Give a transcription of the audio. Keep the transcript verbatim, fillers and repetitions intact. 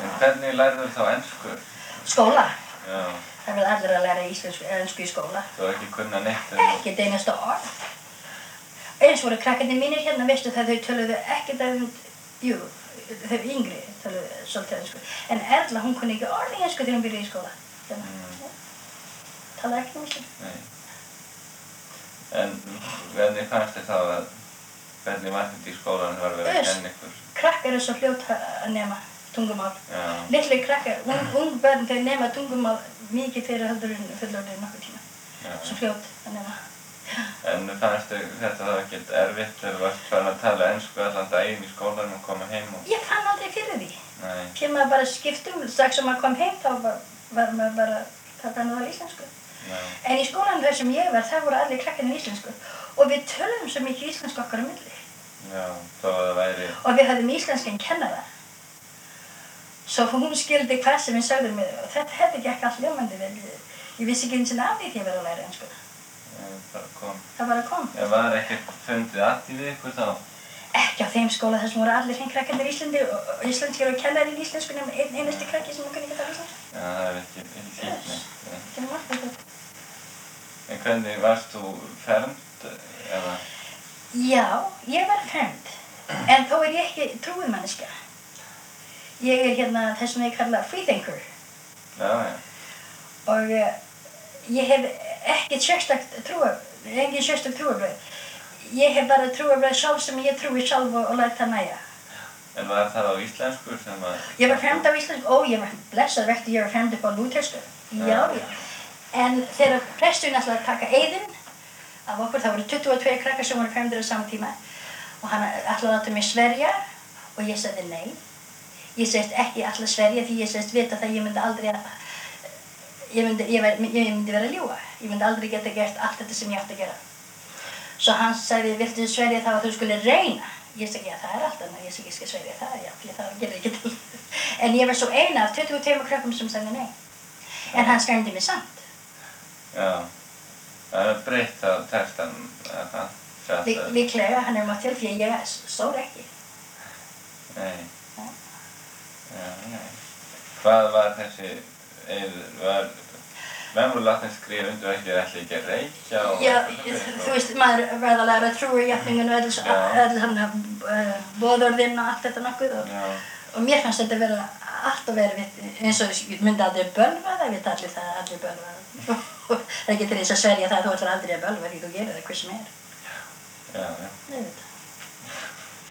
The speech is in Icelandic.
En hvernig lærðu þá ensku? Skóla. Já. Það verða allir að læra íslensku, ensku í skóla. Þú hefur ekki kunnað neitt? Ekkert einasta orð. Eins voru krakkarnir mínir hérna, veistu það, þau töluðu ekkert um, jú, þau yngri töluðu svolítið ensku. En Erla, hún kunni ekki orð í ensku þegar hún byrjaði í skóla. Mm. Talaði ekki um íslensku. Nei. En hvernig fannst þér þá að, hvernig var þetta í skólanum var verið að kenna ykkur? Krakkar er svo fljótt að nema tungumál. Já. Litli krakkar, ung, ung börn, þeir nema tungumál mikið fyrir heldur en fullorðnir nokkuð tíma. Já. Svo fljótt að nema. En fannst þér þetta þá ekkert erfitt þegar þú varst farin að tala ensku allan daginn í skólanum og koma heim og... Ég fann aldrei fyrir því. Nei. Þegar maður bara skiptum, strax sem maður kom heim þá var, var maður bara, það var náttúrulega íslensku. Nei. En í skólanum þar sem ég var, það voru allir krakkarnir íslensku. Og við töluðum svo mikið íslensku okkar á milli. Já, þó að það væri... Og við höfðum íslenskan kennara. Svo hún skildi hvað sem við sögðum með, og þetta hefði gekk allt ljómandi vel. Ég vissi ekki eins og af því því að vera að læra ensku. Það kom. Það bara kom. Já, var ekkert fundið að því við ykkur þá? Ekki á þeim skóla þar sem voru allir hinn krakkarnir Íslandi og íslenskir og kennarinn í íslensku nema einn einasti krakki sem kunni ekki tala íslensku. Já, það er ekki fínt neitt. Það er margt þetta. En hvernig varst þú fermd, eða? Já, ég var fermd. En þó er ég ekki trúðmanneskja. Ég er hérna þess sem ég kalla freethinker. Já, já. Og uh, ég hef ekkert sérstakt trúar, engin sérstakt trúarbröð. Ég hef bara trúarbröð sjálf sem ég trúi sjálf og, og læt það nægja. En var það á íslensku sem að... Ég var fermd á íslensku, ó ég var blessað verkti, ég var fermd upp á lúthersku. Já, já. En þegar presturinn ætlaði að taka eiðinn af okkur, það voru tuttugu og tveir krakkar sem voru fermdir á sama tíma. Og hann ætlaði að láta mig sverja og ég sagði nei. Ég segist ekki ætla að sverja því ég segist vita það ég myndi aldrei að... Ég myndi, ég, var, ég myndi vera að ljúga. Ég myndi aldrei geta gert allt þetta sem ég átti að gera. Svo hann sagði, viltu sverja það að þú skulle reyna? Ég segi, já það er allt annað, ég segi, ég skal sverja það, já, fyrir það gerir ekki til. En ég var svo eina af tuttugu og tveimur krökkum sem sagði nei. En hann svermdi mig samt. Já, það er breytt á textanum, eða það? Lí, líklega, hann er mátt til því að ég stóð ekki. Nei. Ja. Já, nei. Hvað var þessi... var menn voru látnir skrifa undir ekki að ætla ekki að reykja og... Já, þú veist, maður verði að læra trúarjátningin og öll svona boðorðinn og allt þetta nokkuð og, og mér fannst þetta vera allt að vera eins og ég myndi aldrei bölva það, ég veit allir það, allir bölva það. Það er ekki til þess að sverja það að þú ætlar aldrei að bölva því þú gerir það hver sem er. Já, já. Ég veit það.